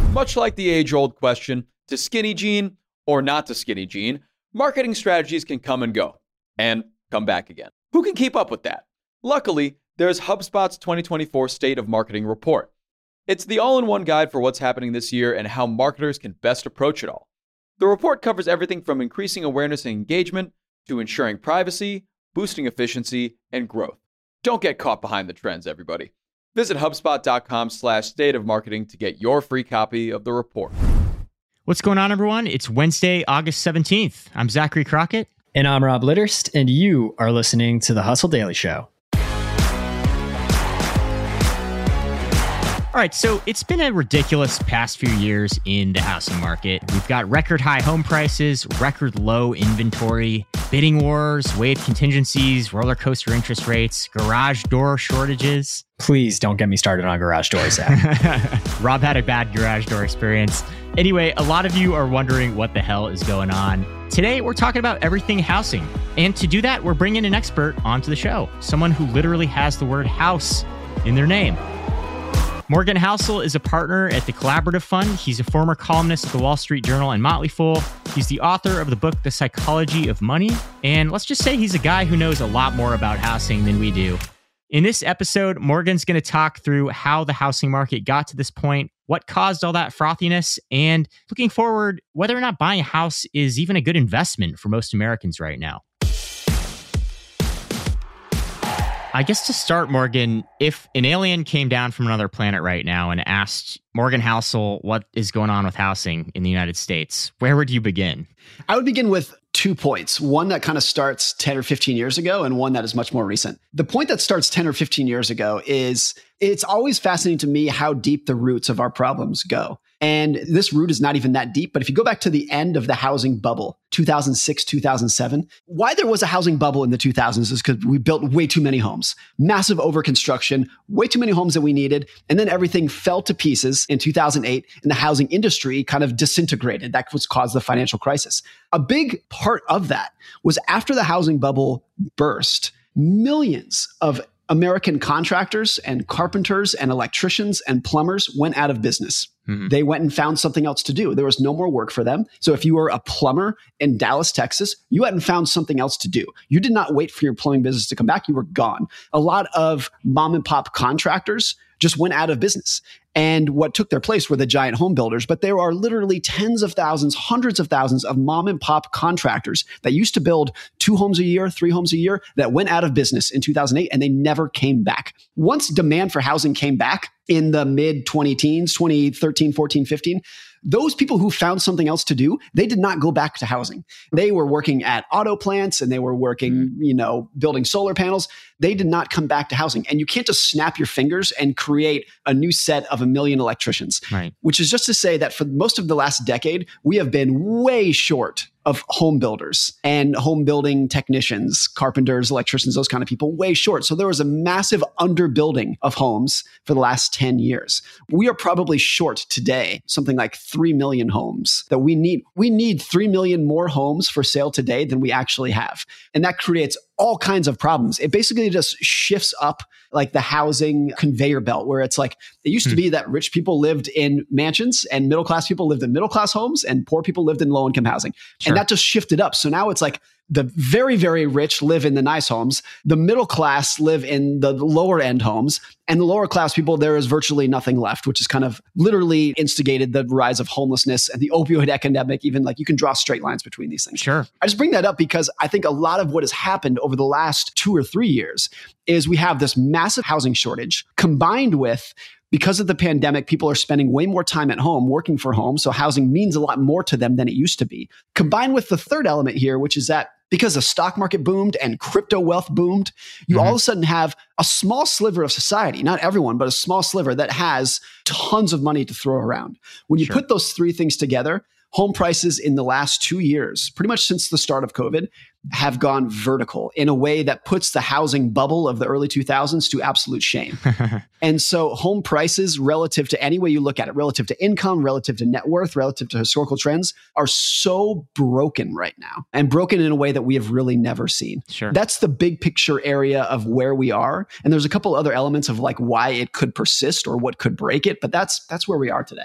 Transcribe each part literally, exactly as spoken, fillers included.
Much like the age-old question, to skinny jean or not to skinny jean, marketing strategies can come and go, and come back again. Who can keep up with that? Luckily, there's HubSpot's twenty twenty-four State of Marketing Report. It's the all-in-one guide for what's happening this year and how marketers can best approach it all. The report covers everything from increasing awareness and engagement to ensuring privacy, boosting efficiency, and growth. Don't get caught behind the trends, everybody. Visit HubSpot.com slash state of marketing to get your free copy of the report. What's going on, everyone? It's Wednesday, August seventeenth. I'm Zachary Crockett. And I'm Rob Litterst, and you are listening to The Hustle Daily Show. All right, so it's been a ridiculous past few years in the housing market. We've got record high home prices, record low inventory, bidding wars, wave contingencies, roller coaster interest rates, garage door shortages. Please don't get me started on garage doors, Zach. Rob had a bad garage door experience. Anyway, a lot of you are wondering what the hell is going on. Today, we're talking about everything housing. And to do that, we're bringing an expert onto the show, someone who literally has the word house in their name. Morgan Housel is a partner at the Collaborative Fund. He's a former columnist at the Wall Street Journal and Motley Fool. He's the author of the book, The Psychology of Money. And let's just say he's a guy who knows a lot more about housing than we do. In this episode, Morgan's going to talk through how the housing market got to this point, what caused all that frothiness, and looking forward, whether or not buying a house is even a good investment for most Americans right now. I guess to start, Morgan, if an alien came down from another planet right now and asked Morgan Housel what is going on with housing in the United States, where would you begin? I would begin with two points. One that kind of starts ten or fifteen years ago and one that is much more recent. The point that starts ten or fifteen years ago is it's always fascinating to me how deep the roots of our problems go. And this root is not even that deep. But if you go back to the end of the housing bubble, two thousand six, two thousand seven, why there was a housing bubble in the two thousands is because we built way too many homes, massive overconstruction, way too many homes that we needed. And then everything fell to pieces in two thousand eight and the housing industry kind of disintegrated. That was caused the financial crisis. A big part of that was after the housing bubble burst, millions of American contractors and carpenters and electricians and plumbers went out of business. Mm-hmm. They went and found something else to do. There was no more work for them. So if you were a plumber in Dallas, Texas, you hadn't found something else to do. You did not wait for your plumbing business to come back. You were gone. A lot of mom and pop contractors just went out of business. And what took their place were the giant home builders. But there are literally tens of thousands, hundreds of thousands of mom and pop contractors that used to build two homes a year, three homes a year, that went out of business in two thousand eight and they never came back. Once demand for housing came back in the mid twenty teens, twenty thirteen, fourteen, fifteen, those people who found something else to do, they did not go back to housing. They were working at auto plants and they were working, you know, building solar panels. They did not come back to housing. And you can't just snap your fingers and create a new set of a million electricians, right? Which is just to say that for most of the last decade, we have been way short of home builders and home building technicians, carpenters, electricians, those kind of people, way short. So there was a massive underbuilding of homes for the last ten years. We are probably short today, something like three million homes that we need. We need three million more homes for sale today than we actually have. And that creates all kinds of problems. It basically just shifts up like the housing conveyor belt where it's like, it used hmm. to be that rich people lived in mansions and middle-class people lived in middle-class homes and poor people lived in low-income housing. Sure. And that just shifted up. So now it's like the very, very rich live in the nice homes. The middle class live in the lower end homes. And the lower class people, there is virtually nothing left, which is kind of literally instigated the rise of homelessness and the opioid epidemic. Even like you can draw straight lines between these things. Sure. I just bring that up because I think a lot of what has happened over the last two or three years is we have this massive housing shortage combined with, because of the pandemic, people are spending way more time at home working for home. So housing means a lot more to them than it used to be. Combined with the third element here, which is that because the stock market boomed and crypto wealth boomed, you mm-hmm. all of a sudden have a small sliver of society, not everyone, but a small sliver that has tons of money to throw around. When you Sure. put those three things together, home prices in the last two years, pretty much since the start of COVID, have gone vertical in a way that puts the housing bubble of the early two thousands to absolute shame. And so home prices relative to any way you look at it, relative to income, relative to net worth, relative to historical trends, are so broken right now and broken in a way that we have really never seen. Sure. That's the big picture area of where we are. And there's a couple other elements of like why it could persist or what could break it, but that's that's where we are today.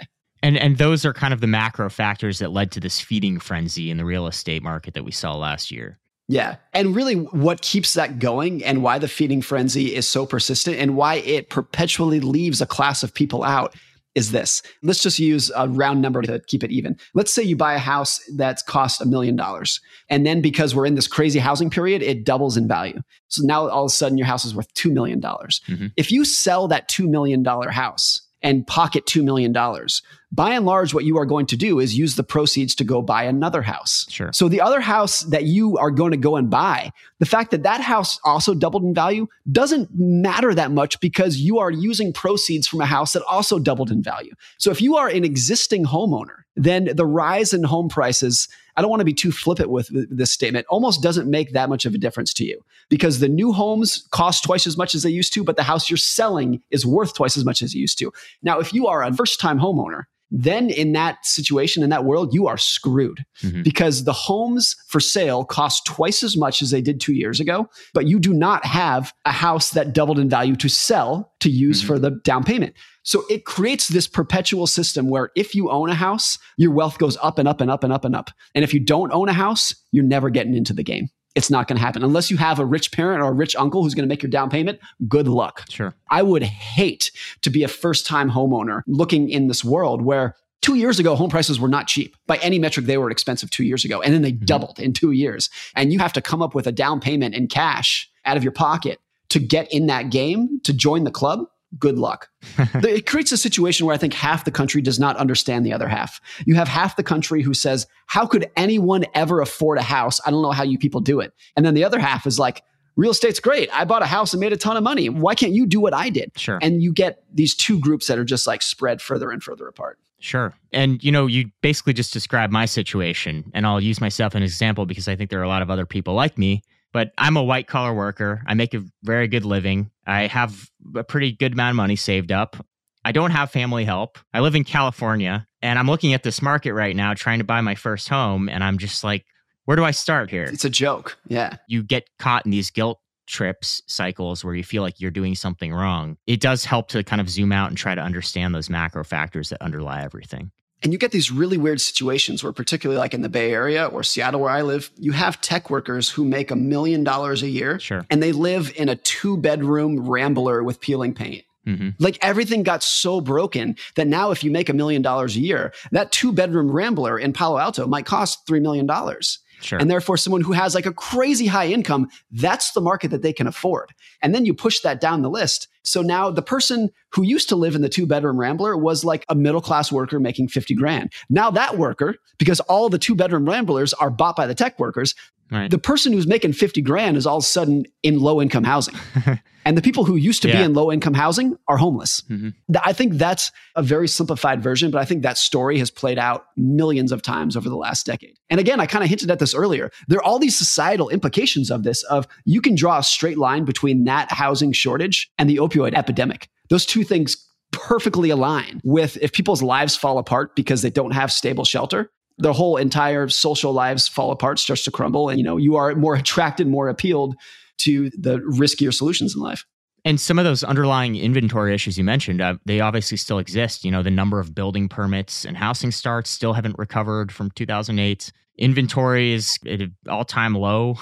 And and those are kind of the macro factors that led to this feeding frenzy in the real estate market that we saw last year. Yeah. And really what keeps that going and why the feeding frenzy is so persistent and why it perpetually leaves a class of people out is this. Let's just use a round number to keep it even. Let's say you buy a house that's cost a million dollars. And then because we're in this crazy housing period, it doubles in value. So now all of a sudden your house is worth two million dollars. Mm-hmm. If you sell that two million dollars house and pocket two million dollars, by and large, what you are going to do is use the proceeds to go buy another house. Sure. So the other house that you are going to go and buy, the fact that that house also doubled in value doesn't matter that much because you are using proceeds from a house that also doubled in value. So if you are an existing homeowner, then the rise in home prices, I don't want to be too flippant with this statement, almost doesn't make that much of a difference to you because the new homes cost twice as much as they used to, but the house you're selling is worth twice as much as it used to. Now, if you are a first-time homeowner, then in that situation, in that world, you are screwed mm-hmm. because the homes for sale cost twice as much as they did two years ago, but you do not have a house that doubled in value to sell to use mm-hmm. for the down payment. So it creates this perpetual system where if you own a house, your wealth goes up and up and up and up and up. And if you don't own a house, you're never getting into the game. It's not going to happen unless you have a rich parent or a rich uncle who's going to make your down payment. Good luck. Sure. I would hate to be a first-time homeowner looking in this world where two years ago, home prices were not cheap. By any metric, they were expensive two years ago. And then they mm-hmm. doubled in two years. And you have to come up with a down payment in cash out of your pocket to get in that game, to join the club. Good luck. It creates a situation where I think half the country does not understand the other half. You have half the country who says, how could anyone ever afford a house? I don't know how you people do it. And then the other half is like, real estate's great. I bought a house and made a ton of money. Why can't you do what I did? Sure. And you get these two groups that are just like spread further and further apart. Sure. And, you know, you basically just described my situation, and I'll use myself as an example because I think there are a lot of other people like me. But I'm a white collar worker. I make a very good living. I have a pretty good amount of money saved up. I don't have family help. I live in California, and I'm looking at this market right now trying to buy my first home. And I'm just like, where do I start here? It's a joke. Yeah. You get caught in these guilt trips cycles where you feel like you're doing something wrong. It does help to kind of zoom out and try to understand those macro factors that underlie everything. And you get these really weird situations where, particularly like in the Bay Area or Seattle where I live, you have tech workers who make a million dollars a year. Sure. And they live in a two bedroom Rambler with peeling paint. Mm-hmm. Like everything got so broken that now if you make a million dollars a year, that two bedroom Rambler in Palo Alto might cost three million dollars. Sure. And therefore, someone who has like a crazy high income, that's the market that they can afford. And then you push that down the list. So now the person who used to live in the two bedroom Rambler was like a middle class worker making fifty grand. Now that worker, because all the two bedroom Ramblers are bought by the tech workers, right. The person who's making fifty grand is all of a sudden in low income housing. And the people who used to yeah. be in low income housing are homeless. Mm-hmm. I think that's a very simplified version, but I think that story has played out millions of times over the last decade. And again, I kind of hinted at this earlier. There are all these societal implications of this, of you can draw a straight line between that housing shortage and the opioid epidemic. Those two things perfectly align with if people's lives fall apart because they don't have stable shelter, their whole entire social lives fall apart, starts to crumble. And, you know, you are more attracted, more appealed to the riskier solutions in life. And some of those underlying inventory issues you mentioned, uh, they obviously still exist. You know, the number of building permits and housing starts still haven't recovered from two thousand eight. Inventory is at an all-time low.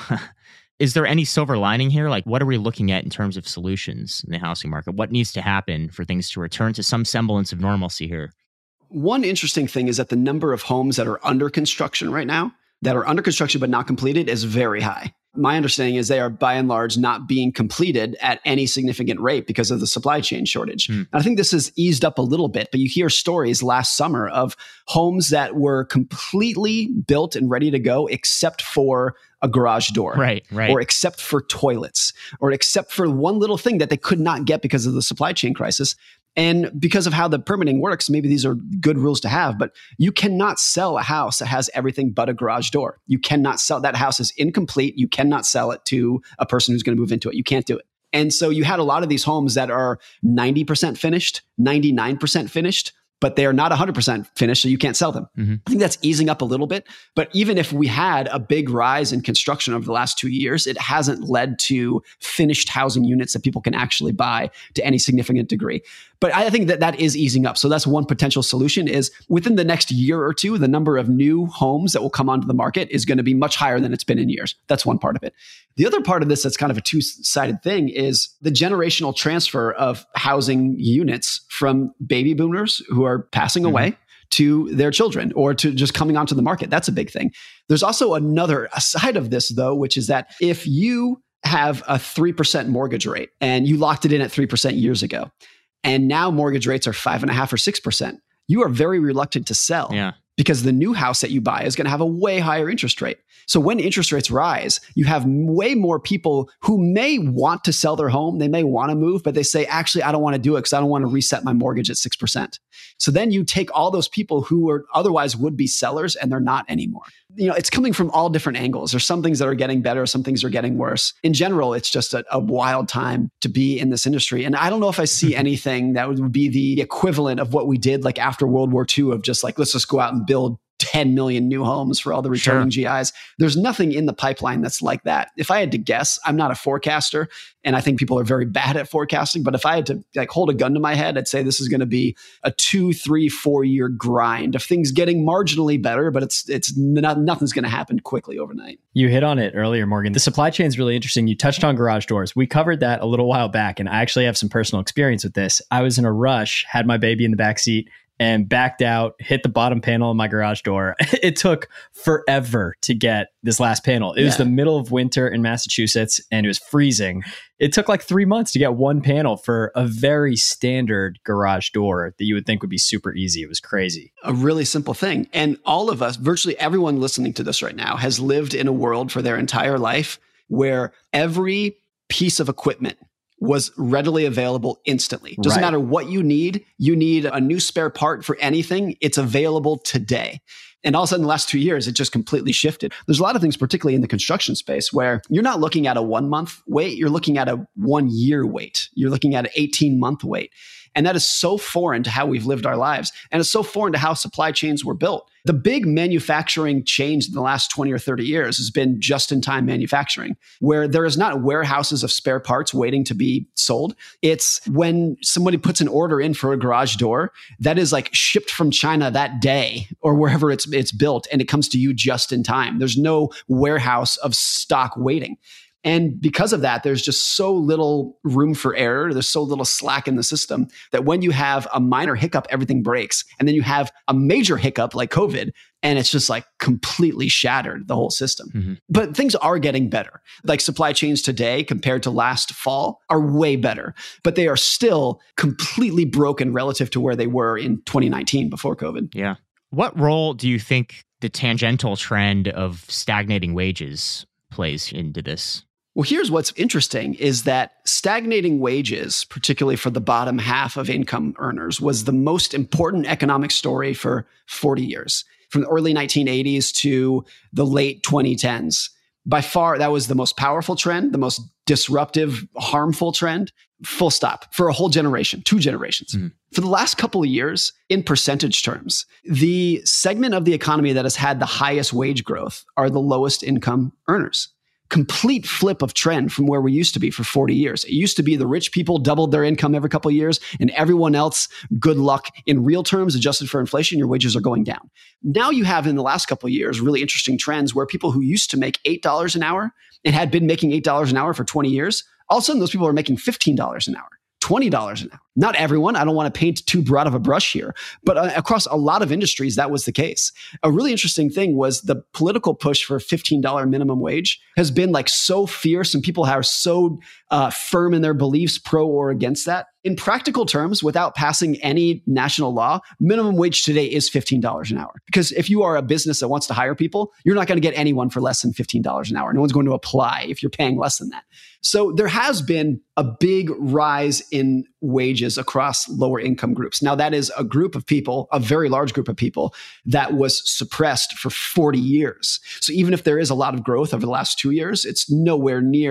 Is there any silver lining here? Like, what are we looking at in terms of solutions in the housing market? What needs to happen for things to return to some semblance of normalcy here? One interesting thing is that the number of homes that are under construction right now, that are under construction but not completed, is very high. My understanding is they are by and large not being completed at any significant rate because of the supply chain shortage. Mm. And I think this has eased up a little bit, but you hear stories last summer of homes that were completely built and ready to go except for a garage door, right, right. or except for toilets, or except for one little thing that they could not get because of the supply chain crisis. And because of how the permitting works, maybe these are good rules to have, but you cannot sell a house that has everything but a garage door. You cannot sell, that house is incomplete. You cannot sell it to a person who's going to move into it. You can't do it. And so you had a lot of these homes that are ninety percent finished, ninety-nine percent finished, but they are not one hundred percent finished, so you can't sell them. Mm-hmm. I think that's easing up a little bit. But even if we had a big rise in construction over the last two years, it hasn't led to finished housing units that people can actually buy to any significant degree. But I think that that is easing up. So that's one potential solution is within the next year or two, the number of new homes that will come onto the market is going to be much higher than it's been in years. That's one part of it. The other part of this that's kind of a two-sided thing is the generational transfer of housing units from baby boomers who are passing mm-hmm. away to their children or to just coming onto the market. That's a big thing. There's also another side of this, though, which is that if you have a three percent mortgage rate and you locked it in at three percent years ago, and now mortgage rates are five and a half or six percent, you are very reluctant to sell yeah. because the new house that you buy is going to have a way higher interest rate. So when interest rates rise, you have way more people who may want to sell their home. They may want to move, but they say, actually, I don't want to do it because I don't want to reset my mortgage at six percent. So then you take all those people who are otherwise would be sellers and they're not anymore. You know, it's coming from all different angles. There's some things that are getting better, some things are getting worse. In general, it's just a, a wild time to be in this industry. And I don't know if I see anything that would be the equivalent of what we did like after World War Two of just like, let's just go out and build ten million new homes for all the returning sure. G Is. There's nothing in the pipeline that's like that. If I had to guess, I'm not a forecaster, and I think people are very bad at forecasting, but if I had to like hold a gun to my head, I'd say this is going to be a two, three, four year grind of things getting marginally better, but it's it's not, nothing's going to happen quickly overnight. You hit on it earlier, Morgan. The supply chain is really interesting. You touched on garage doors. We covered that a little while back, and I actually have some personal experience with this. I was in a rush, had my baby in the backseat, and backed out, hit the bottom panel of my garage door. It took forever to get this last panel. It yeah. was the middle of winter in Massachusetts and it was freezing. It took like three months to get one panel for a very standard garage door that you would think would be super easy. It was crazy. A really simple thing. And all of us, virtually everyone listening to this right now, has lived in a world for their entire life where every piece of equipment was readily available instantly. Doesn't right. matter what you need. You need a new spare part for anything. It's available today. And all of a sudden, the last two years, it just completely shifted. There's a lot of things, particularly in the construction space, where you're not looking at a one month wait. You're looking at a one year wait. You're looking at an eighteen month wait. And that is so foreign to how we've lived our lives. And it's so foreign to how supply chains were built. The big manufacturing change in the last twenty or thirty years has been just-in-time manufacturing, where there is not warehouses of spare parts waiting to be sold. It's when somebody puts an order in for a garage door that is like shipped from China that day or wherever it's it's built, and it comes to you just in time. There's no warehouse of stock waiting. And because of that, there's just so little room for error. There's so little slack in the system that when you have a minor hiccup, everything breaks. And then you have a major hiccup like COVID, and it's just like completely shattered the whole system. Mm-hmm. But things are getting better. Like supply chains today compared to last fall are way better, but they are still completely broken relative to where they were in twenty nineteen before COVID. Yeah. What role do you think the tangential trend of stagnating wages plays into this? Well, here's what's interesting is that stagnating wages, particularly for the bottom half of income earners, was the most important economic story for forty years, from the early nineteen eighties to the late twenty tens. By far, that was the most powerful trend, the most disruptive, harmful trend, full stop, for a whole generation, two generations. Mm-hmm. For the last couple of years, in percentage terms, the segment of the economy that has had the highest wage growth are the lowest income earners. Complete flip of trend from where we used to be for forty years. It used to be the rich people doubled their income every couple of years, and everyone else, good luck. In real terms, adjusted for inflation, your wages are going down. Now you have in the last couple of years really interesting trends where people who used to make eight dollars an hour and had been making eight dollars an hour for twenty years, all of a sudden those people are making fifteen dollars an hour. twenty dollars an hour. Not everyone. I don't want to paint too broad of a brush here, but uh, across a lot of industries, that was the case. A really interesting thing was the political push for fifteen dollars minimum wage has been like so fierce, and people are so uh, firm in their beliefs, pro or against that. In practical terms, without passing any national law, minimum wage today is fifteen dollars an hour. Because if you are a business that wants to hire people, you're not going to get anyone for less than fifteen dollars an hour. No one's going to apply if you're paying less than that. So there has been a big rise in wages across lower income groups. Now, that is a group of people, a very large group of people that was suppressed for forty years. So even if there is a lot of growth over the last two years, it's nowhere near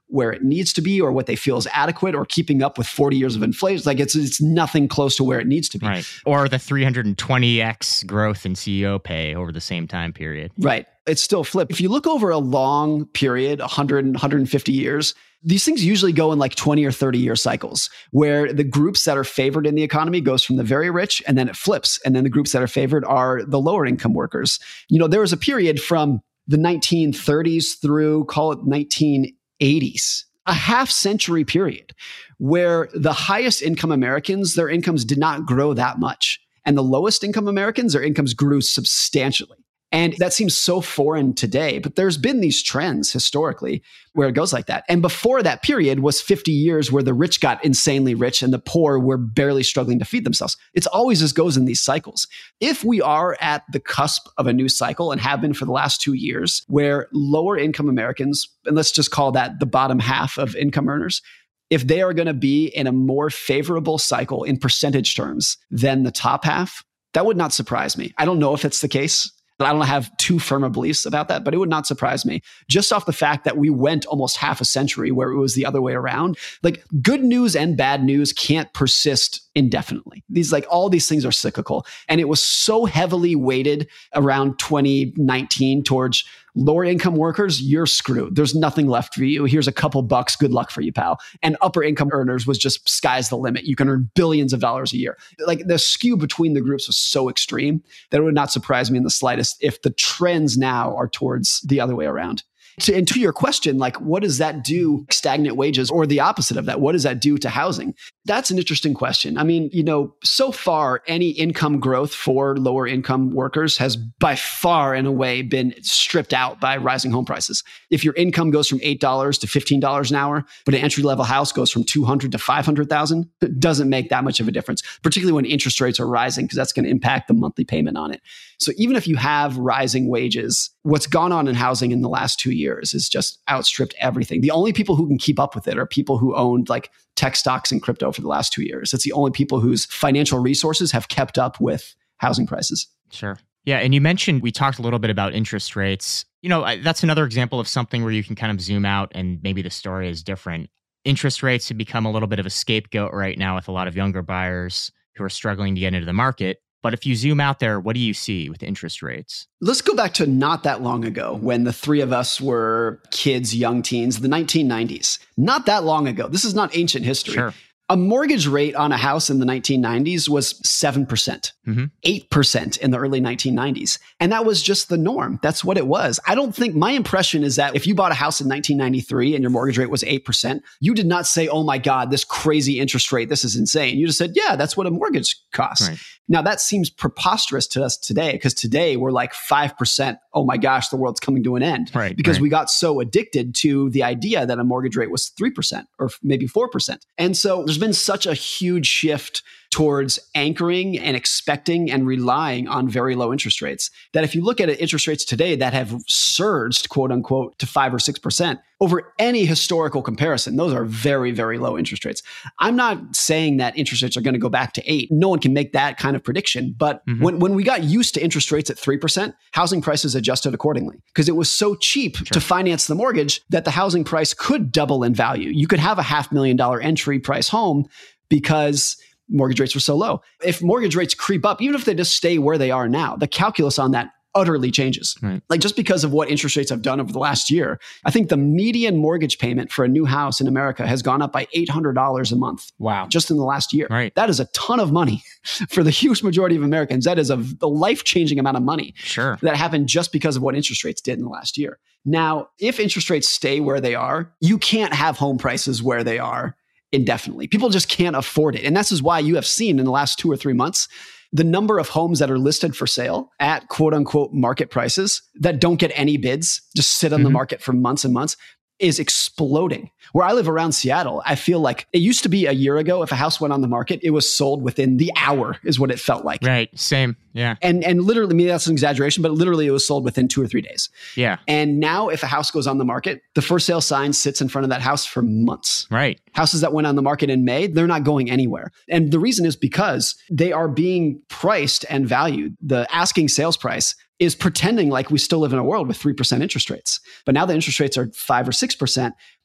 where it needs to be or what they feel is adequate or keeping up with forty years of inflation. Like it's it's nothing close to where it needs to be. Right. Or the three hundred twenty x growth in C E O pay over the same time period. Right. It's still flipped. If you look over a long period, one hundred, one hundred fifty years, these things usually go in like twenty or thirty year cycles where the groups that are favored in the economy goes from the very rich and then it flips. And then the groups that are favored are the lower income workers. You know, there was a period from the nineteen thirties through, call it nineteen eighties, a half century period where the highest income Americans, their incomes did not grow that much. And the lowest income Americans, their incomes grew substantially. And that seems so foreign today, but there's been these trends historically where it goes like that. And before that period was fifty years where the rich got insanely rich and the poor were barely struggling to feed themselves. It's always as goes in these cycles. If we are at the cusp of a new cycle and have been for the last two years where lower income Americans, and let's just call that the bottom half of income earners, if they are going to be in a more favorable cycle in percentage terms than the top half, that would not surprise me. I don't know if it's the case. I don't have too firm a beliefs about that, but it would not surprise me just off the fact that we went almost half a century where it was the other way around. Like good news and bad news can't persist indefinitely. These like all these things are cyclical. And it was so heavily weighted around twenty nineteen towards lower income workers, you're screwed. There's nothing left for you. Here's a couple bucks. Good luck for you, pal. And upper income earners was just sky's the limit. You can earn billions of dollars a year. Like the skew between the groups was so extreme that it would not surprise me in the slightest if the trends now are towards the other way around. To, and to your question, like, what does that do, stagnant wages, or the opposite of that? What does that do to housing? That's an interesting question. I mean, you know, so far, any income growth for lower income workers has by far, in a way, been stripped out by rising home prices. If your income goes from eight dollars to fifteen dollars an hour, but an entry-level house goes from two hundred thousand to five hundred thousand, it doesn't make that much of a difference, particularly when interest rates are rising, because that's going to impact the monthly payment on it. So even if you have rising wages, what's gone on in housing in the last two years is just outstripped everything. The only people who can keep up with it are people who owned like tech stocks and crypto for the last two years. It's the only people whose financial resources have kept up with housing prices. Sure. Yeah. And you mentioned, we talked a little bit about interest rates. You know, that's another example of something where you can kind of zoom out and maybe the story is different. Interest rates have become a little bit of a scapegoat right now with a lot of younger buyers who are struggling to get into the market. But if you zoom out there, what do you see with interest rates? Let's go back to not that long ago when the three of us were kids, young teens, the nineteen nineties. Not that long ago. This is not ancient history. Sure. A mortgage rate on a house in the nineteen nineties was seven percent, mm-hmm. eight percent in the early nineteen nineties. And that was just the norm. That's what it was. I don't think, my impression is that if you bought a house in nineteen ninety-three and your mortgage rate was eight percent, you did not say, oh my God, this crazy interest rate, this is insane. You just said, yeah, that's what a mortgage costs. Right. Now that seems preposterous to us today because today we're like five percent. Oh my gosh, the world's coming to an end. Right, because right. we got so addicted to the idea that a mortgage rate was three percent or maybe four percent. And so there's been such a huge shift towards anchoring and expecting and relying on very low interest rates that if you look at it, interest rates today that have surged, quote unquote, to five or six percent over any historical comparison, those are very, very low interest rates. I'm not saying that interest rates are going to go back to eight. No one can make that kind of prediction. But mm-hmm. when, when we got used to interest rates at three percent, housing prices adjusted accordingly because it was so cheap sure. to finance the mortgage that the housing price could double in value. You could have a half million dollar entry price home because mortgage rates were so low. If mortgage rates creep up, even if they just stay where they are now, the calculus on that utterly changes. Right. Like just because of what interest rates have done over the last year, I think the median mortgage payment for a new house in America has gone up by eight hundred dollars a month. Wow. Just in the last year. Right. That is a ton of money for the huge majority of Americans. That is a, a life-changing amount of money. Sure. That happened just because of what interest rates did in the last year. Now, if interest rates stay where they are, you can't have home prices where they are indefinitely. People just can't afford it. And this is why you have seen in the last two or three months, the number of homes that are listed for sale at quote unquote market prices that don't get any bids, just sit on mm-hmm. the market for months and months, is exploding. Where I live around Seattle, I feel like it used to be a year ago, if a house went on the market, it was sold within the hour is what it felt like. Right. Same. Yeah. And and literally, maybe that's an exaggeration, but literally it was sold within two or three days. Yeah. And now if a house goes on the market, the for sale sign sits in front of that house for months. Right. Houses that went on the market in May, they're not going anywhere. And the reason is because they are being priced and valued. The asking sales price is pretending like we still live in a world with three percent interest rates. But now the interest rates are five or six percent.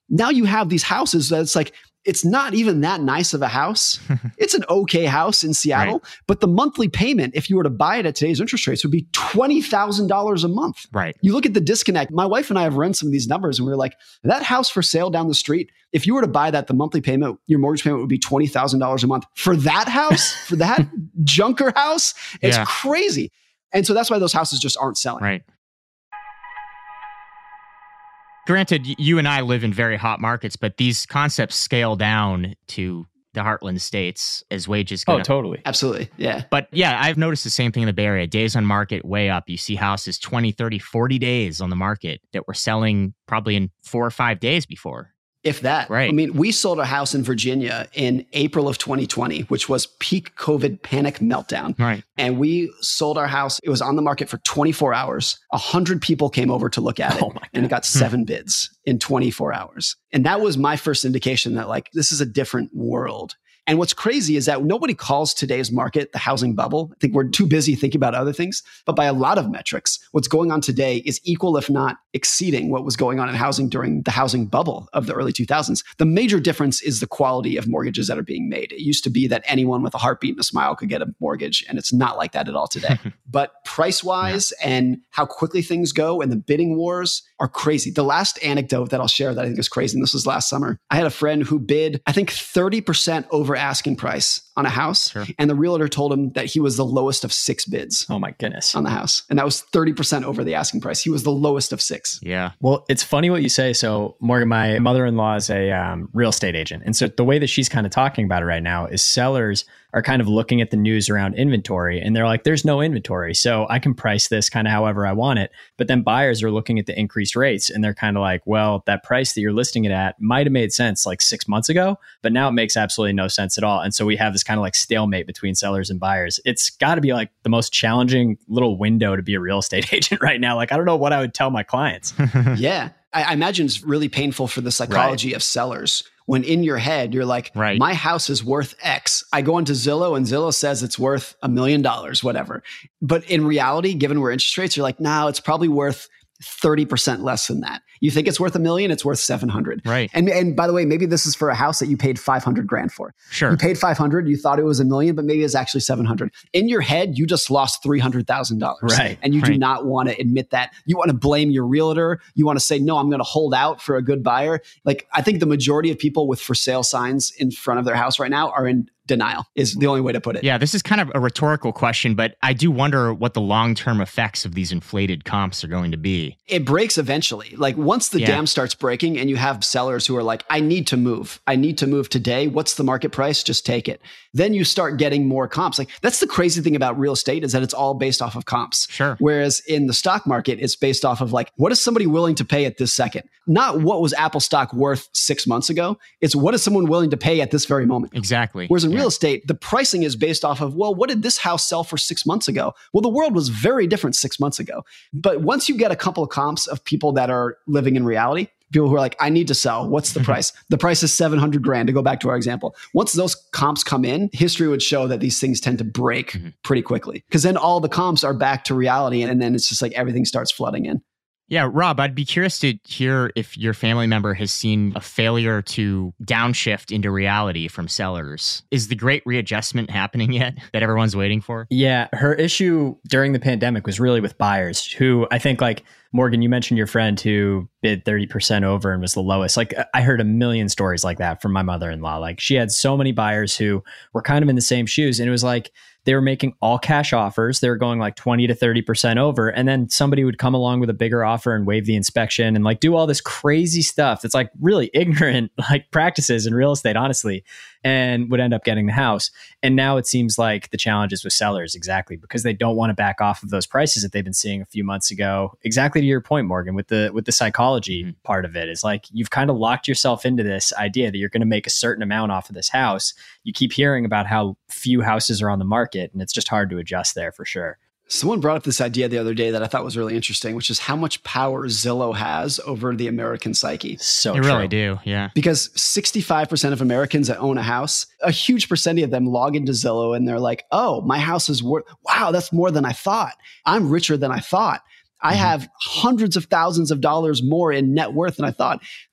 Now you have these houses that it's like, it's not even that nice of a house. It's an okay house in Seattle, right. But the monthly payment, if you were to buy it at today's interest rates, would be twenty thousand dollars a month. Right. You look at the disconnect. My wife and I have run some of these numbers and we were like, that house for sale down the street, if you were to buy that, the monthly payment, your mortgage payment would be twenty thousand dollars a month. For that house, for that junker house, it's yeah. crazy. And so that's why those houses just aren't selling. Right. Granted, you and I live in very hot markets, but these concepts scale down to the heartland states as wages go Oh, up. totally. Absolutely. Yeah. But yeah, I've noticed the same thing in the Bay Area. Days on market way up. You see houses twenty, thirty, forty days on the market that were selling probably in four or five days before. If that. Right. I mean, we sold a house in Virginia in April of twenty twenty, which was peak COVID panic meltdown. Right. And we sold our house. It was on the market for twenty-four hours. A hundred people came over to look at it. Oh my God. And it got seven bids in twenty-four hours. And that was my first indication that like, this is a different world. And what's crazy is that nobody calls today's market the housing bubble. I think we're too busy thinking about other things. But by a lot of metrics, what's going on today is equal, if not exceeding, what was going on in housing during the housing bubble of the early two thousands. The major difference is the quality of mortgages that are being made. It used to be that anyone with a heartbeat and a smile could get a mortgage, and it's not like that at all today. But price-wise yeah. and how quickly things go and the bidding wars are crazy. The last anecdote that I'll share that I think is crazy, and this was last summer, I had a friend who bid, I think, thirty percent over asking price on a house. Sure. And the realtor told him that he was the lowest of six bids. Oh my goodness. On the house. And that was thirty percent over the asking price. He was the lowest of six. Yeah. Well, it's funny what you say. So Morgan, my mother-in-law is a um, real estate agent. And so the way that she's kind of talking about it right now is sellers are kind of looking at the news around inventory and they're like, there's no inventory. So I can price this kind of however I want it. But then buyers are looking at the increased rates and they're kind of like, well, that price that you're listing it at might have made sense like six months ago, but now it makes absolutely no sense at all. And so we have this kind of like stalemate between sellers and buyers. It's got to be like the most challenging little window to be a real estate agent right now. Like, I don't know what I would tell my clients. Yeah. I, I imagine it's really painful for the psychology right. of sellers. When in your head, you're like, right. my house is worth X. I go into Zillow and Zillow says it's worth a million dollars, whatever. But in reality, given where interest rates, you're like, no, it's probably worth thirty percent less than that. You think it's worth a million, it's worth seven hundred. Right. And and by the way, maybe this is for a house that you paid five hundred grand for. Sure. You paid five hundred, you thought it was a million, but maybe it's actually seven hundred. In your head, you just lost three hundred thousand dollars. Right. And you right. do not want to admit that. You want to blame your realtor. You want to say, no, I'm going to hold out for a good buyer. Like, I think the majority of people with for sale signs in front of their house right now are in denial is the only way to put it. Yeah, this is kind of a rhetorical question, but I do wonder what the long-term effects of these inflated comps are going to be. It breaks eventually. Like once the yeah. dam starts breaking and you have sellers who are like, I need to move. I need to move today. What's the market price? Just take it. Then you start getting more comps. Like that's the crazy thing about real estate is that it's all based off of comps. Sure. Whereas in the stock market, it's based off of like, what is somebody willing to pay at this second? Not what was Apple stock worth six months ago. It's what is someone willing to pay at this very moment. Exactly. Whereas in yeah. real estate, the pricing is based off of, well, what did this house sell for six months ago? Well, the world was very different six months ago. But once you get a couple of comps of people that are living in reality, people who are like, I need to sell. What's the price? The price is seven hundred grand to go back to our example. Once those comps come in, history would show that these things tend to break mm-hmm. pretty quickly because then all the comps are back to reality. And then it's just like everything starts flooding in. Yeah, Rob, I'd be curious to hear if your family member has seen a failure to downshift into reality from sellers. Is the great readjustment happening yet that everyone's waiting for? Yeah, her issue during the pandemic was really with buyers who I think like, Morgan, you mentioned your friend who bid thirty percent over and was the lowest. Like I heard a million stories like that from my mother-in-law. Like she had so many buyers who were kind of in the same shoes. And it was like, they were making all cash offers. They were going like twenty to thirty percent over. And then somebody would come along with a bigger offer and waive the inspection and like do all this crazy stuff that's like really ignorant, like practices in real estate, honestly, and would end up getting the house. And now it seems like the challenge is with sellers, exactly, because they don't want to back off of those prices that they've been seeing a few months ago. Exactly to your point, Morgan, with the with the psychology mm-hmm. part of it is like you've kind of locked yourself into this idea that you're going to make a certain amount off of this house. You keep hearing about how few houses are on the market, and it's just hard to adjust there for sure. Someone brought up this idea the other day that I thought was really interesting, which is how much power Zillow has over the American psyche. So they true. really do, yeah. Because sixty-five percent of Americans that own a house, a huge percentage of them log into Zillow and they're like, oh, my house is worth, wow, that's more than I thought. I'm richer than I thought. I have hundreds of thousands of dollars more in net worth than I thought.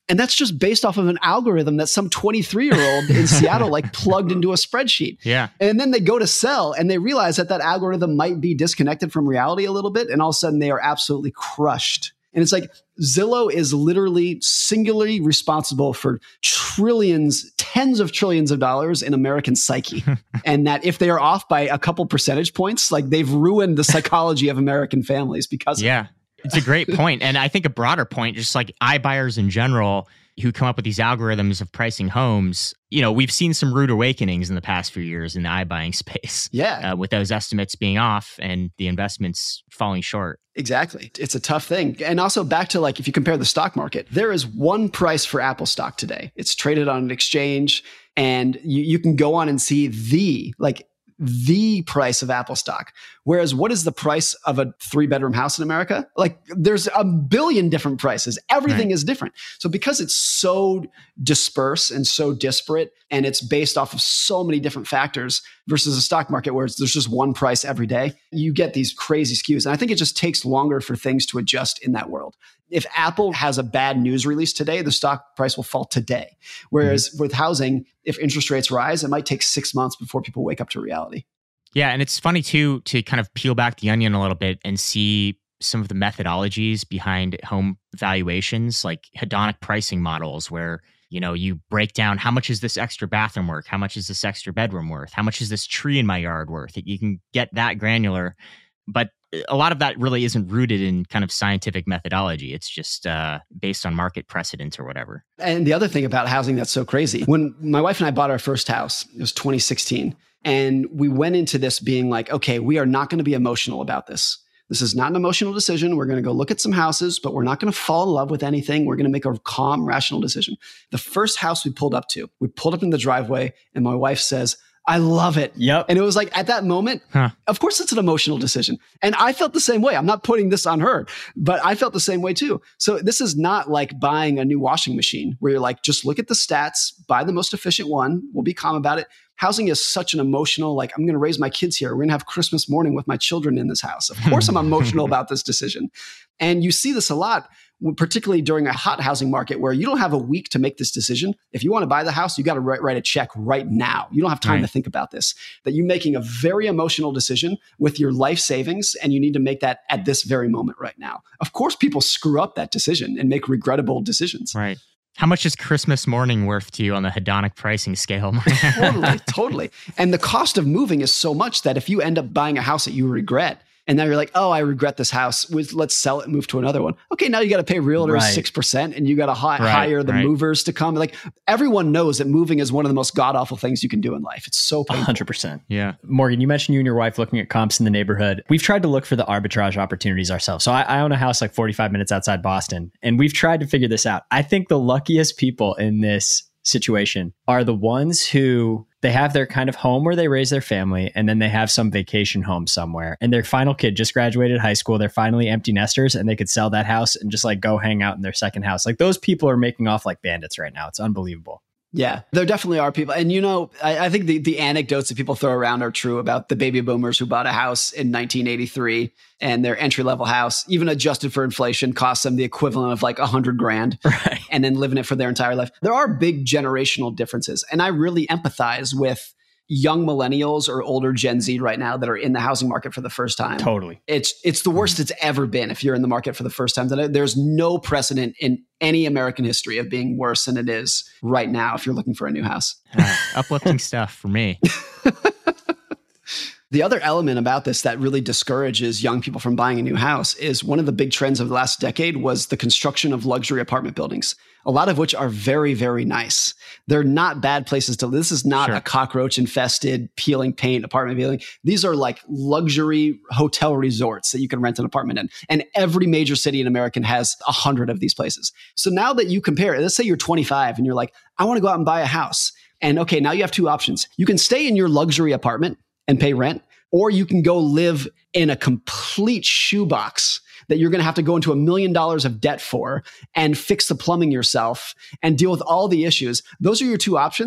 And that's just based off of an algorithm that some twenty-three year old in Seattle like plugged into a spreadsheet. Yeah. And then they go to sell and they realize that that algorithm might be disconnected from reality a little bit. And all of a sudden they are absolutely crushed. And it's like Zillow is literally singularly responsible for trillions, tens of trillions of dollars in American psyche. And that if they are off by a couple percentage points, like they've ruined the psychology of American families because yeah. of it. It's a great point. And I think a broader point, just like iBuyers in general, who come up with these algorithms of pricing homes, you know, we've seen some rude awakenings in the past few years in the iBuying space. Yeah. Uh, with those estimates being off and the investments falling short. Exactly. It's a tough thing. And also back to like, if you compare the stock market, there is one price for Apple stock today. It's traded on an exchange and you, you can go on and see the, like, the price of Apple stock. Whereas what is the price of a three bedroom house in America? Like there's a billion different prices. Everything right. is different. So because it's so dispersed and so disparate and it's based off of so many different factors versus a stock market where there's just one price every day, you get these crazy skews. And I think it just takes longer for things to adjust in that world. If Apple has a bad news release today, the stock price will fall today. Whereas mm-hmm. with housing, if interest rates rise, it might take six months before people wake up to reality. Yeah. And it's funny too, to kind of peel back the onion a little bit and see some of the methodologies behind home valuations, like hedonic pricing models where, you know, you break down how much is this extra bathroom worth? How much is this extra bedroom worth? How much is this tree in my yard worth? You can get that granular, but a lot of that really isn't rooted in kind of scientific methodology. It's just uh, based on market precedent or whatever. And the other thing about housing that's so crazy, when my wife and I bought our first house, it was twenty sixteen. And we went into this being like, okay, we are not going to be emotional about this. This is not an emotional decision. We're going to go look at some houses, but we're not going to fall in love with anything. We're going to make a calm, rational decision. The first house we pulled up to, we pulled up in the driveway and my wife says, I love it. Yep. And it was like at that moment, huh. of course it's an emotional decision. And I felt the same way. I'm not putting this on her, but I felt the same way too. So this is not like buying a new washing machine where you're like, just look at the stats, buy the most efficient one. We'll be calm about it. Housing is such an emotional, like, I'm going to raise my kids here. We're going to have Christmas morning with my children in this house. Of course I'm emotional about this decision. And you see this a lot, particularly during a hot housing market where you don't have a week to make this decision. If you want to buy the house, you got to write, write a check right now. You don't have time right. to think about this. That you're making a very emotional decision with your life savings, and you need to make that at this very moment right now. Of course, people screw up that decision and make regrettable decisions. Right. How much is Christmas morning worth to you on the hedonic pricing scale? Totally, totally. And the cost of moving is so much that if you end up buying a house that you regret, and now you're like, oh, I regret this house. Let's sell it and move to another one. Okay, now you got to pay realtors right. six percent and you got to hi- right, hire the right. movers to come. Like everyone knows that moving is one of the most god-awful things you can do in life. It's so painful. one hundred percent. Yeah. Morgan, you mentioned you and your wife looking at comps in the neighborhood. We've tried to look for the arbitrage opportunities ourselves. So I, I own a house like forty-five minutes outside Boston, and we've tried to figure this out. I think the luckiest people in this situation are the ones who they have their kind of home where they raise their family, and then they have some vacation home somewhere, and their final kid just graduated high school. They're finally empty nesters, and they could sell that house and just like go hang out in their second house. Like those people are making off like bandits right now. It's unbelievable. Yeah, there definitely are people. And, you know, I, I think the, the anecdotes that people throw around are true about the baby boomers who bought a house in nineteen eighty-three and their entry level house, even adjusted for inflation, cost them the equivalent of like a hundred grand right. and then living it for their entire life. There are big generational differences. And I really empathize with young millennials or older Gen Z right now that are in the housing market for the first time. Totally. It's it's the worst it's ever been if you're in the market for the first time. There's no precedent in any American history of being worse than it is right now if you're looking for a new house. Uh, uplifting stuff for me. The other element about this that really discourages young people from buying a new house is one of the big trends of the last decade was the construction of luxury apartment buildings, a lot of which are very, very nice. They're not bad places to live. This is not sure. a cockroach infested peeling paint apartment building. These are like luxury hotel resorts that you can rent an apartment in. And every major city in America has a hundred of these places. So now that you compare, let's say you're twenty-five and you're like, I want to go out and buy a house. And okay, now you have two options. You can stay in your luxury apartment and pay rent, or you can go live in a complete shoebox that you're going to have to go into a million dollars of debt for and fix the plumbing yourself and deal with all the issues. Those are your two options.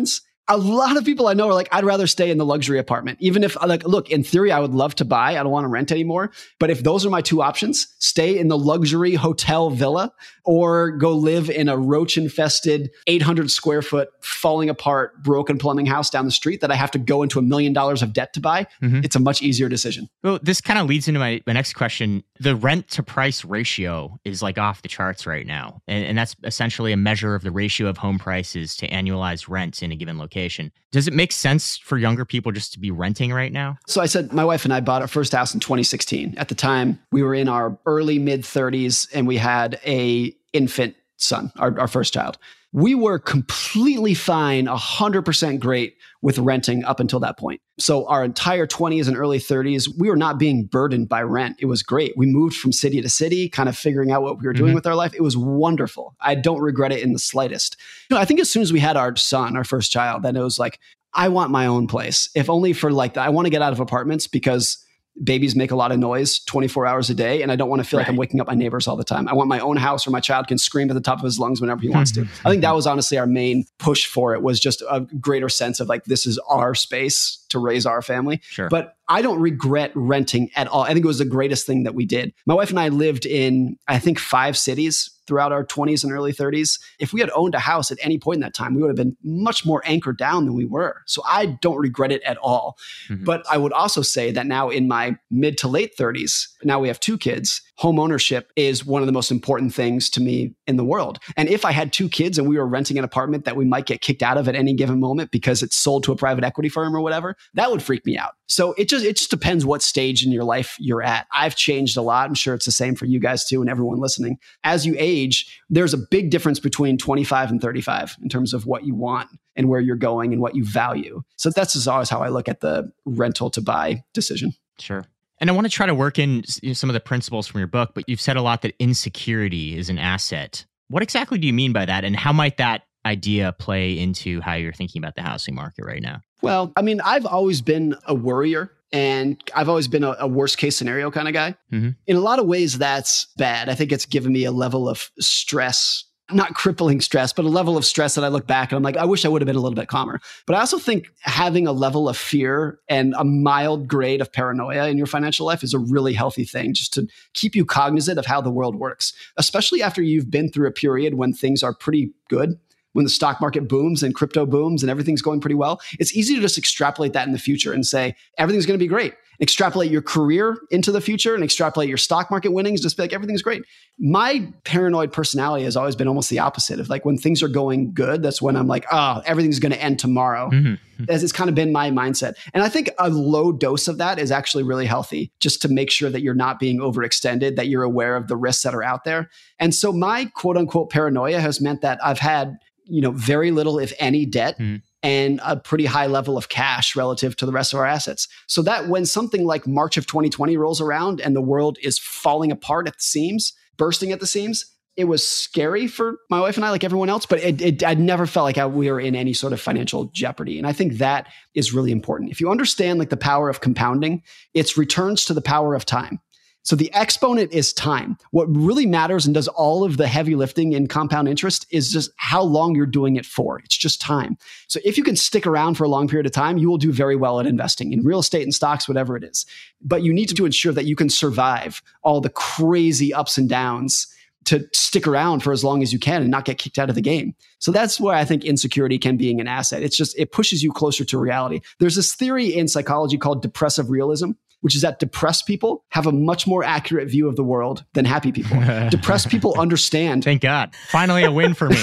A lot of people I know are like, I'd rather stay in the luxury apartment. Even if, like, look, in theory, I would love to buy. I don't want to rent anymore. But if those are my two options, stay in the luxury hotel villa or go live in a roach-infested eight hundred square foot, falling apart, broken plumbing house down the street that I have to go into a million dollars of debt to buy, mm-hmm. it's a much easier decision. Well, this kind of leads into my, my next question. The rent to price ratio is like off the charts right now. And, and that's essentially a measure of the ratio of home prices to annualized rents in a given location. Does it make sense for younger people just to be renting right now? So I said, my wife and I bought our first house in twenty sixteen. At the time, we were in our early mid thirties and we had a infant son, our, our first child. We were completely fine, one hundred percent great with renting up until that point. So our entire twenties and early thirties, we were not being burdened by rent. It was great. We moved from city to city, kind of figuring out what we were doing mm-hmm. with our life. It was wonderful. I don't regret it in the slightest. You know, I think as soon as we had our son, our first child, then it was like, I want my own place. If only for like, I want to get out of apartments because babies make a lot of noise twenty-four hours a day. And I don't want to feel right. like I'm waking up my neighbors all the time. I want my own house where my child can scream at the top of his lungs whenever he wants to. I think that was honestly our main push for it, was just a greater sense of like, this is our space to raise our family. Sure. But I don't regret renting at all. I think it was the greatest thing that we did. My wife and I lived in, I think, five cities throughout our twenties and early thirties. If we had owned a house at any point in that time, we would have been much more anchored down than we were. So I don't regret it at all. Mm-hmm. But I would also say that now in my mid to late thirties, now we have two kids, home ownership is one of the most important things to me in the world. And if I had two kids and we were renting an apartment that we might get kicked out of at any given moment because it's sold to a private equity firm or whatever, that would freak me out. So it just, it just depends what stage in your life you're at. I've changed a lot. I'm sure it's the same for you guys too and everyone listening. As you age, there's a big difference between twenty-five and thirty-five in terms of what you want and where you're going and what you value. So that's just always how I look at the rental to buy decision. Sure. And I want to try to work in some of the principles from your book, but you've said a lot that insecurity is an asset. What exactly do you mean by that? And how might that idea play into how you're thinking about the housing market right now? Well, I mean, I've always been a worrier. And I've always been a, a worst case scenario kind of guy. Mm-hmm. In a lot of ways, that's bad. I think it's given me a level of stress, not crippling stress, but a level of stress that I look back and I'm like, I wish I would have been a little bit calmer. But I also think having a level of fear and a mild grade of paranoia in your financial life is a really healthy thing, just to keep you cognizant of how the world works, especially after you've been through a period when things are pretty good. When the stock market booms and crypto booms and everything's going pretty well, it's easy to just extrapolate that in the future and say, everything's going to be great. Extrapolate your career into the future and extrapolate your stock market winnings, just be like, everything's great. My paranoid personality has always been almost the opposite of like, when things are going good, that's when I'm like, oh, everything's going to end tomorrow. Mm-hmm. As it's kind of been my mindset. And I think a low dose of that is actually really healthy, just to make sure that you're not being overextended, that you're aware of the risks that are out there. And so my quote unquote paranoia has meant that I've had, you know, very little, if any, debt mm. and a pretty high level of cash relative to the rest of our assets. So that when something like March of twenty twenty rolls around and the world is falling apart at the seams, bursting at the seams, it was scary for my wife and I, like everyone else, but it, it, I never felt like I, we were in any sort of financial jeopardy. And I think that is really important. If you understand like the power of compounding, it's returns to the power of time. So the exponent is time. What really matters and does all of the heavy lifting in compound interest is just how long you're doing it for. It's just time. So if you can stick around for a long period of time, you will do very well at investing in real estate and stocks, whatever it is. But you need to ensure that you can survive all the crazy ups and downs to stick around for as long as you can and not get kicked out of the game. So that's where I think insecurity can be an asset. It's just, it pushes you closer to reality. There's this theory in psychology called depressive realism, which is that depressed people have a much more accurate view of the world than happy people. Depressed people understand. Thank God. Finally a win for me.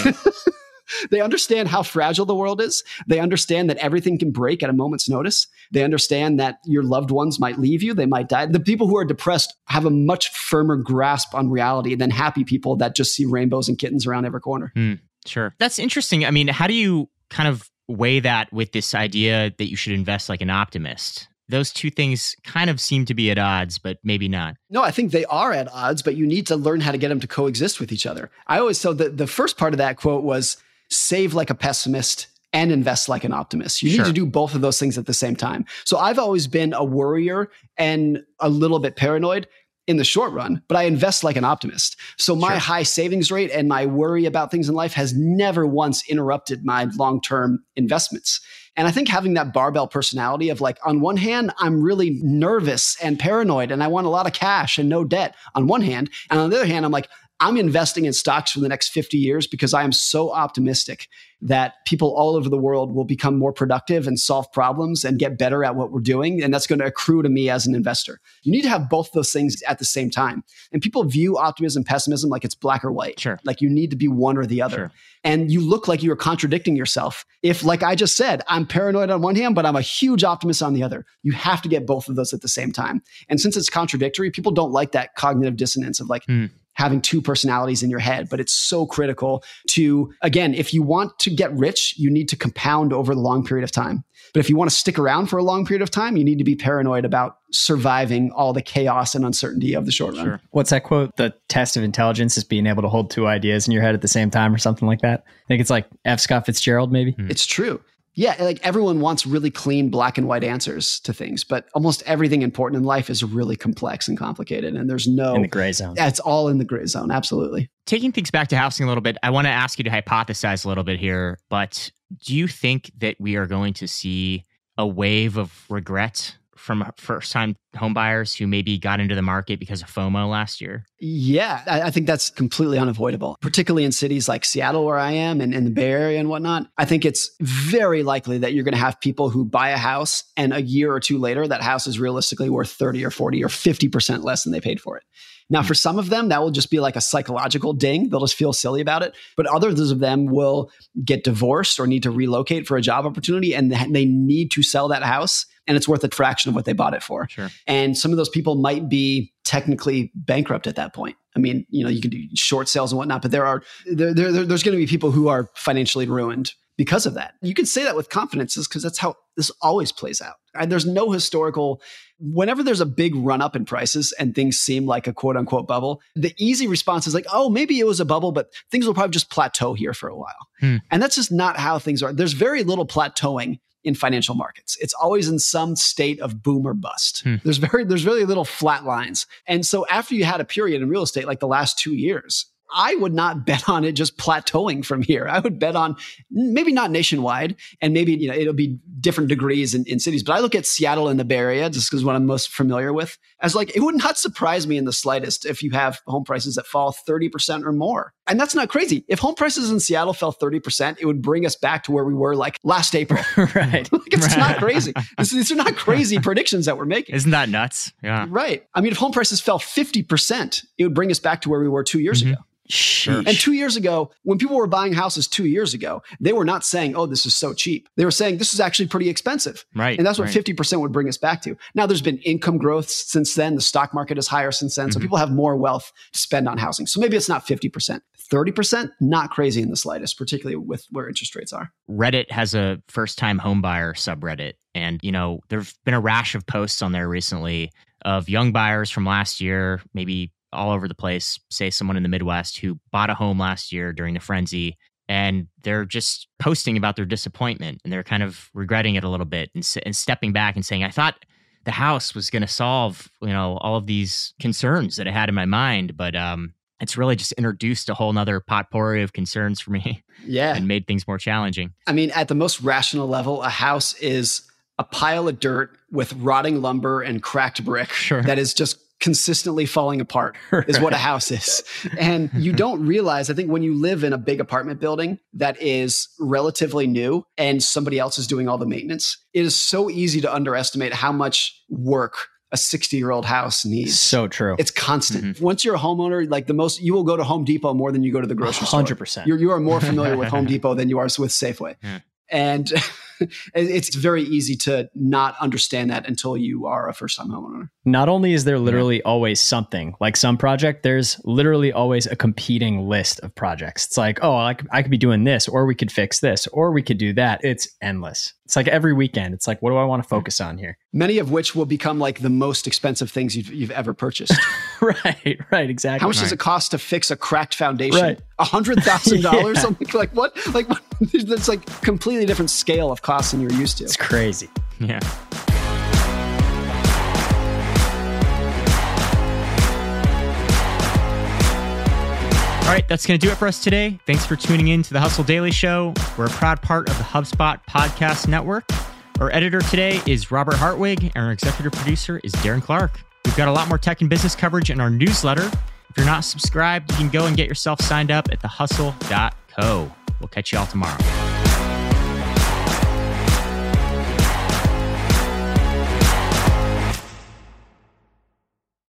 They understand how fragile the world is. They understand that everything can break at a moment's notice. They understand that your loved ones might leave you. They might die. The people who are depressed have a much firmer grasp on reality than happy people that just see rainbows and kittens around every corner. Mm, sure. That's interesting. I mean, how do you kind of weigh that with this idea that you should invest like an optimist? Those two things kind of seem to be at odds, but maybe not. No, I think they are at odds, but you need to learn how to get them to coexist with each other. I always, so the, the first part of that quote was save like a pessimist and invest like an optimist. You need sure. to do both of those things at the same time. So I've always been a worrier and a little bit paranoid. in the short run, but I invest like an optimist. So my Sure. high savings rate and my worry about things in life has never once interrupted my long-term investments. And I think having that barbell personality of like, on one hand, I'm really nervous and paranoid and I want a lot of cash and no debt on one hand. And on the other hand, I'm like, I'm investing in stocks for the next fifty years because I am so optimistic that people all over the world will become more productive and solve problems and get better at what we're doing. And that's going to accrue to me as an investor. You need to have both those things at the same time. And people view optimism, pessimism like it's black or white. Sure. Like you need to be one or the other. Sure. And you look like you're contradicting yourself. If, like I just said, I'm paranoid on one hand, but I'm a huge optimist on the other. You have to get both of those at the same time. And since it's contradictory, people don't like that cognitive dissonance of like, Mm. having two personalities in your head, but it's so critical to, again, if you want to get rich, you need to compound over the long period of time. But if you want to stick around for a long period of time, you need to be paranoid about surviving all the chaos and uncertainty of the short run. Sure. What's that quote? The test of intelligence is being able to hold two ideas in your head at the same time or something like that. I think it's like F. Scott Fitzgerald, maybe. Mm. It's true. Yeah, like everyone wants really clean black and white answers to things, but almost everything important in life is really complex and complicated. And there's no, In the gray zone. yeah, it's all in the gray zone. Absolutely. Taking things back to housing a little bit, I want to ask you to hypothesize a little bit here, but do you think that we are going to see a wave of regret from first-time homebuyers who maybe got into the market because of FOMO last year? Yeah, I, I think that's completely unavoidable, particularly in cities like Seattle, where I am, and in the Bay Area and whatnot. I think it's very likely that you're going to have people who buy a house and a year or two later, that house is realistically worth thirty or forty or fifty percent less than they paid for it. Now, for some of them, that will just be like a psychological ding. They'll just feel silly about it. But others of them will get divorced or need to relocate for a job opportunity, and they need to sell that house, and it's worth a fraction of what they bought it for. Sure. And some of those people might be technically bankrupt at that point. I mean, you know, you can do short sales and whatnot, but there are there, there there's going to be people who are financially ruined because of that. You can say that with confidence because that's how this always plays out. And there's no historical, whenever there's a big run up in prices and things seem like a quote unquote bubble, the easy response is like, oh, maybe it was a bubble, but things will probably just plateau here for a while. Hmm. And that's just not how things are. There's very little plateauing in financial markets. It's always in some state of boom or bust. Hmm. There's very, there's really little flat lines. And so after you had a period in real estate, like the last two years, I would not bet on it just plateauing from here. I would bet on maybe not nationwide, and maybe, you know, it'll be different degrees in, in cities. But I look at Seattle and the Bay Area, just because what I'm most familiar with, as like, it would not surprise me in the slightest if you have home prices that fall thirty percent or more. And that's not crazy. If home prices in Seattle fell thirty percent, it would bring us back to where we were like last April. Right. Like, it's Right. not crazy. This, these are not crazy predictions that we're making. Isn't that nuts? Yeah. Right. I mean, if home prices fell fifty percent, it would bring us back to where we were two years Mhm. ago. Sheesh. And two years ago, when people were buying houses two years ago, they were not saying, oh, this is so cheap. They were saying, this is actually pretty expensive. Right. And that's what right. fifty percent would bring us back to. Now, there's been income growth since then. The stock market is higher since then. So Mhm. people have more wealth to spend on housing. So maybe it's not fifty percent. thirty percent, not crazy in the slightest, particularly with where interest rates are. Reddit has a first-time homebuyer subreddit, and you know there've been a rash of posts on there recently of young buyers from last year, maybe all over the place. Say someone in the Midwest who bought a home last year during the frenzy, and they're just posting about their disappointment, and they're kind of regretting it a little bit, and, and stepping back and saying, "I thought the house was going to solve, you know, all of these concerns that I had in my mind, but um." It's really just introduced a whole nother potpourri of concerns for me Yeah. and made things more challenging. I mean, at the most rational level, a house is a pile of dirt with rotting lumber and cracked brick Sure. that is just consistently falling apart is what a house is. And you don't realize, I think when you live in a big apartment building that is relatively new and somebody else is doing all the maintenance, it is so easy to underestimate how much work a sixty-year-old house needs. So true. It's constant. Mm-hmm. Once you're a homeowner, like the most, you will go to Home Depot more than you go to the grocery store. one hundred percent. You're, you are more familiar with Home Depot than you are with Safeway. Yeah. And it's very easy to not understand that until you are a first-time homeowner. Not only is there literally always something, like some project, there's literally always a competing list of projects. It's like, oh, I could, I could be doing this, or we could fix this, or we could do that. It's endless. It's like every weekend. It's like, what do I want to focus on here? Many of which will become like the most expensive things you've, you've ever purchased. Right, right, exactly. How much Right. does it cost to fix a cracked foundation? Right. A hundred thousand dollars? Yeah. Something like what? Like what? That's like completely different scale of costs than you're used to. It's crazy. Yeah. All right, that's going to do it for us today. Thanks for tuning in to the Hustle Daily Show. We're a proud part of the HubSpot Podcast Network. Our editor today is Robert Hartwig, and our executive producer is Darren Clark. We've got a lot more tech and business coverage in our newsletter. If you're not subscribed, you can go and get yourself signed up at the hustle dot co. We'll catch you all tomorrow.